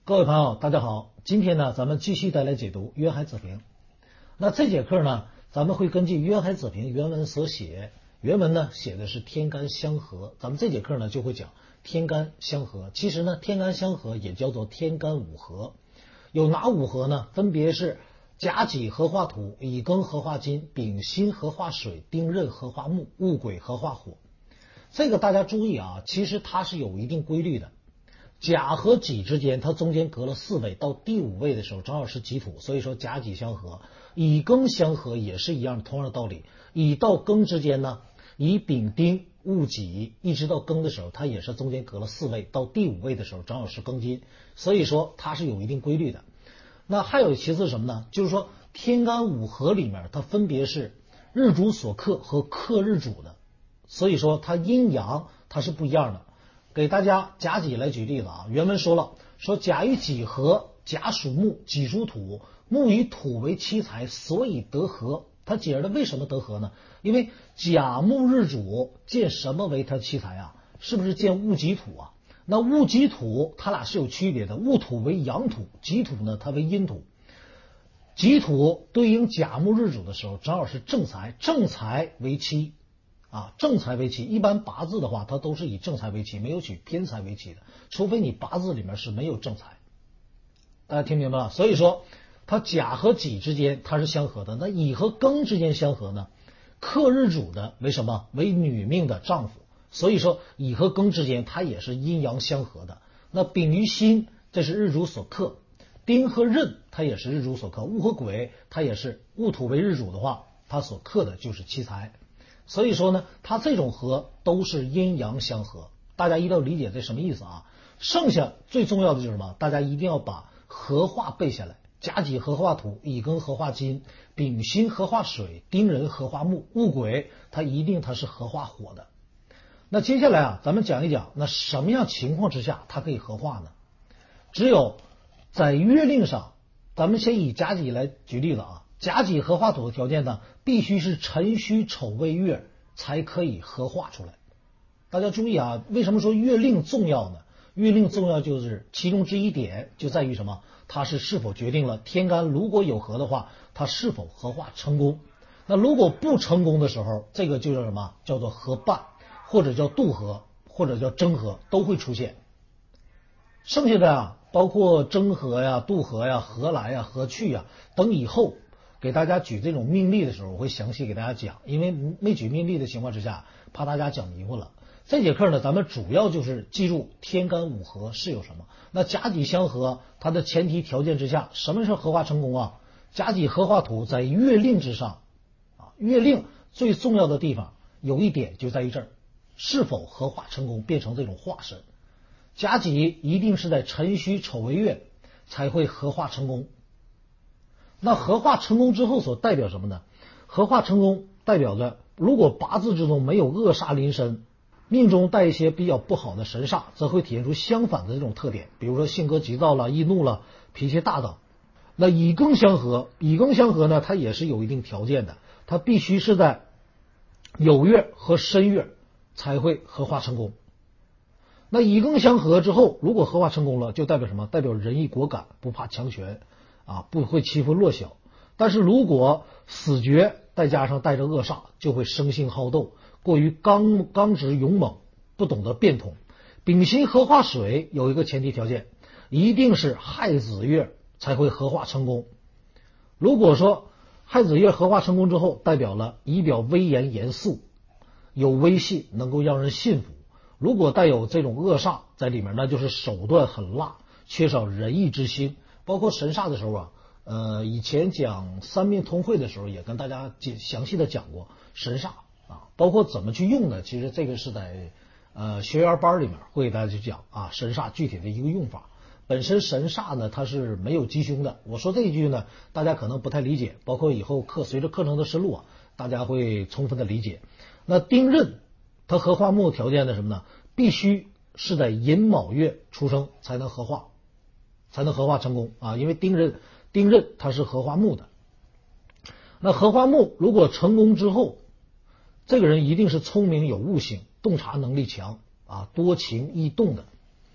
各位朋友，大家好，今天呢，咱们继续带来解读《渊海子平》。那这节课呢，咱们会根据《渊海子平》原文所写，原文呢写的是天干相合，咱们这节课呢就会讲天干相合。其实呢，天干相合也叫做天干五合，有哪五合呢？分别是甲己合化土，乙庚合化金，丙辛合化水，丁壬合化木，戊癸合化火。这个大家注意啊，其实它是有一定规律的。甲和己之间，它中间隔了4位，到第5位的时候正好是己土，所以说甲己相合。乙庚相合也是一样，同样的道理。乙到庚之间呢，乙丙丁戊己一直到庚的时候，它也是中间隔了4位，到第5位的时候正好是庚金，所以说它是有一定规律的。那还有其次什么呢？就是说天干五合里面，它分别是日主所克和克日主的，所以说它阴阳它是不一样的。给大家甲己来举例子啊，原文说了，说甲与己合，甲属木，己属土，木以土为妻财，所以得合。他解释的为什么得合呢？因为甲木日主见什么为他妻财啊？是不是见戊己土啊？那戊己土它俩是有区别的，戊土为阳土，己土呢它为阴土。己土对应甲木日主的时候，正好是正财，正财为妻。正财为妻，一般八字的话，它都是以正财为妻，没有取偏财为妻的，除非你八字里面是没有正财。大家听明白了？所以说，它甲和己之间它是相合的，那乙和庚之间相合呢？克日主的为什么？为女命的丈夫，所以说乙和庚之间它也是阴阳相合的。那丙与辛这是日主所克，丁和壬它也是日主所克，戊和癸它也是戊土为日主的话，它所克的就是妻财。所以说呢，它这种合都是阴阳相合，大家一定要理解这什么意思啊。剩下最重要的就是什么？大家一定要把合化背下来。甲己合化土，乙庚合化金，丙辛合化水，丁壬合化木，戊癸它一定是合化火的。那接下来啊，咱们讲一讲，那什么样情况之下它可以合化呢？只有在月令上，咱们先以甲己来举例子啊。甲己合化土的条件呢，必须是辰戌丑未月才可以合化出来。大家注意啊，为什么说月令重要呢？月令重要就是其中之一点就在于什么？它是否决定了天干如果有合的话，它是否合化成功。那如果不成功的时候，这个就叫什么？叫做合半，或者叫度合，或者叫争合，都会出现。剩下的啊，包括争合呀、度合呀、合来呀、合去呀等，以后给大家举这种命例的时候，我会详细给大家讲，因为没举命例的情况之下，怕大家讲迷糊了。这节课呢，咱们主要就是记住天干五合是有什么。那甲己相合，它的前提条件之下，什么是合化成功啊？甲己合化土在月令之上月令最重要的地方有一点就在于这儿，是否合化成功，变成这种化身。甲己一定是在辰戌丑未月才会合化成功。那合化成功之后所代表什么呢？合化成功代表着，如果八字之中没有恶煞临身，命中带一些比较不好的神煞，则会体现出相反的这种特点，比如说性格急躁了、易怒了、脾气大等。那乙庚相合，乙庚相合呢，它也是有一定条件的，它必须是在酉月和申月才会合化成功。那乙庚相合之后，如果合化成功了，就代表什么？代表仁义果敢，不怕强权不会欺负弱小。但是如果死绝再加上带着恶煞，就会生性好斗，过于刚直勇猛，不懂得变通。丙辛合化水有一个前提条件，一定是亥子月才会合化成功。如果说亥子月合化成功之后，代表了仪表威严严肃，有威信，能够让人信服。如果带有这种恶煞在里面呢，就是手段很辣，缺少仁义之心。包括神煞的时候以前讲三命通会的时候也跟大家详细的讲过神煞包括怎么去用的。其实这个是在学员班里面会给大家去讲神煞具体的一个用法。本身神煞呢，它是没有吉凶的。我说这一句呢，大家可能不太理解，包括以后随着课程的深入大家会充分的理解。那丁壬它合化木条件的什么呢？必须是在寅卯月出生才能合化成功因为丁壬它是合化木的。那合化木如果成功之后，这个人一定是聪明有悟性，洞察能力强多情易动的。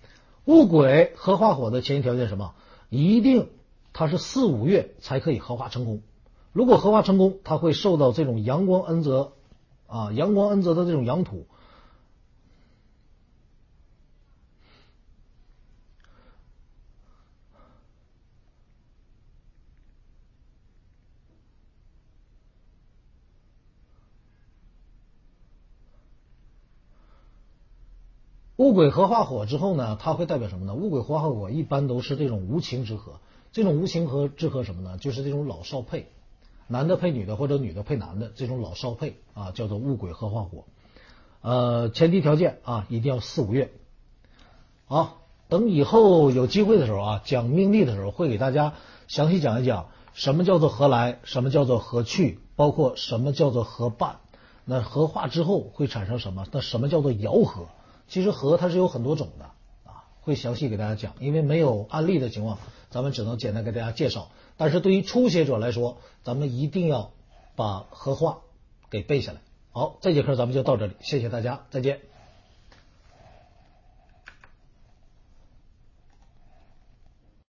戊癸合化火的前提条件是什么？一定它是4、5月才可以合化成功。如果合化成功，它会受到这种阳光恩泽阳光恩泽的这种阳土。戊癸合化火之后呢，它会代表什么呢？戊癸合化火一般都是这种无情之合，这种无情之合什么呢？就是这种老少配，男的配女的或者女的配男的这种老少配叫做戊癸合化火。前提条件一定要4、5月。好，等以后有机会的时候讲命例的时候会给大家详细讲一讲什么叫做合来，什么叫做合去，包括什么叫做合伴。那合化之后会产生什么？那什么叫做爻合？其实合它是有很多种的会详细给大家讲，因为没有案例的情况，咱们只能简单给大家介绍。但是对于初学者来说，咱们一定要把合化给背下来。好，这节课咱们就到这里，谢谢大家，再见。